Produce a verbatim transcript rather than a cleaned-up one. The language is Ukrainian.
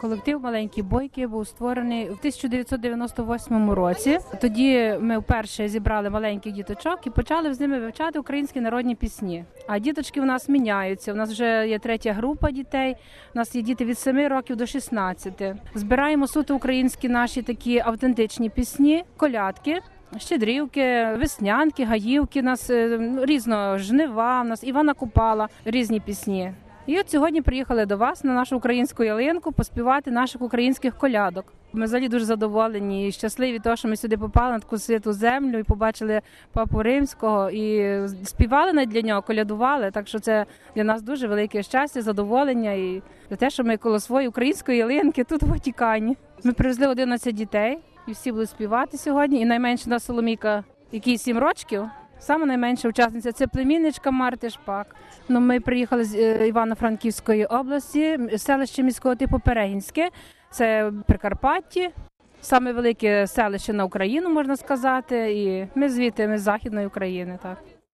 Колектив «Маленькі бойки» був створений у тисяча дев'ятсот дев'яносто восьмому році. Тоді ми вперше зібрали маленьких діточок і почали з ними вивчати українські народні пісні. А діточки у нас міняються. У нас вже є третя група дітей. У нас є діти від семи років до шістнадцяти. Збираємо суто українські наші такі автентичні пісні, колядки, щедрівки, веснянки, гаївки, у нас різно, жнива, у нас Івана Купала, різні пісні. І от сьогодні приїхали до вас на нашу українську ялинку поспівати наших українських колядок. Ми взагалі дуже задоволені і щасливі того, що ми сюди попали на таку святу землю і побачили Папу Римського і співали навіть для нього, колядували. Так що це для нас дуже велике щастя, задоволення і те, що ми коло своєї української ялинки тут в Ватикані. Ми привезли одинадцять дітей і всі будуть співати сьогодні. І найменша у нас Соломійка, якій сім років. Саме найменша учасниця – це племінничка Марти Шпак. Ну, ми приїхали з Івано-Франківської області, селище міського типу Перегінське. Це Прикарпатті, саме велике селище на Україну, можна сказати. І ми звідти, ми з Західної України, так.